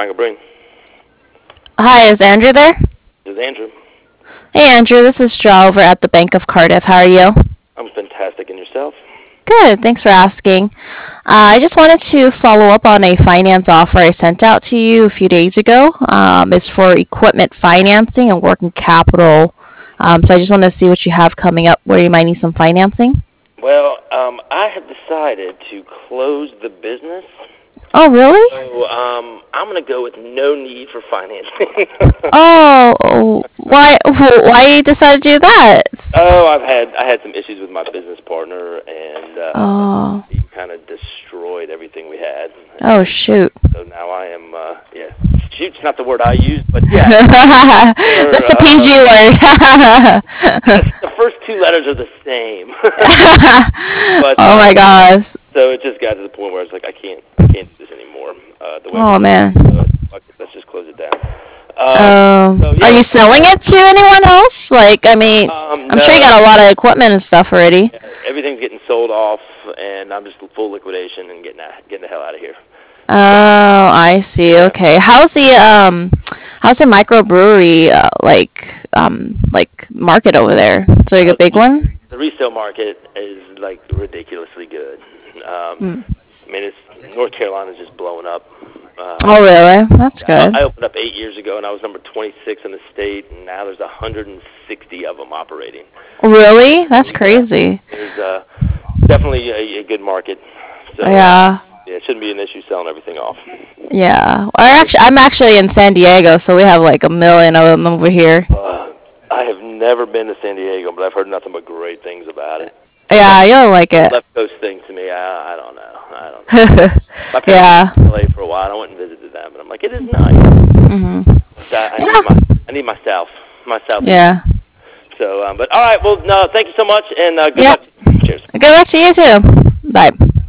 Triangle Brain. Hi, is Andrew there? This is Andrew. Hey, Andrew, this is Joe over at the Bank of Cardiff. How are you? I'm fantastic. And yourself? Good, thanks for asking. I just wanted to follow up on a finance offer I sent out to you a few days ago. It's for equipment financing and working capital. So I just wanted to see what you have coming up where you might need some financing. Well, I have decided to close the business. Oh, really? So I'm going to go with no need for financing. Oh, why you decided to do that? Oh, I had some issues with my business partner, and Oh. he kind of destroyed everything we had. Oh, shoot. So now I am, shoot's not the word I use, but yeah. That's a PG word. The first two letters are the same. But, oh my gosh. So it just got to the point where it's like I can't do this anymore. Oh man. Let's just close it down. So, yeah. Are you selling it to anyone else? Like, I mean, I'm sure you got a lot of equipment and stuff already. Yeah, everything's getting sold off, and I'm just full liquidation and getting the hell out of here. Oh, I see. Okay. How's the microbrewery like market over there? Is it like a big one? The resale market is like ridiculously good. I mean, North Carolina's just blowing up. Oh, really? That's good. I opened up 8 years ago, and I was number 26 in the state, and now there's 160 of them operating. Really? That's crazy. There's definitely a good market. So, yeah. Yeah, it shouldn't be an issue selling everything off. Yeah. I'm actually in San Diego, so we have like a million of them over here. I have never been to San Diego, but I've heard nothing but great things about it. Yeah, you'll like it. Left Coast thing to me, I don't know. My parents were in LA for a while. I went and visited them, and I'm like, it is nice. I need my South. Yeah. So, but all right. Well, no, thank you so much, and good luck. Cheers. Good luck to you too. Bye.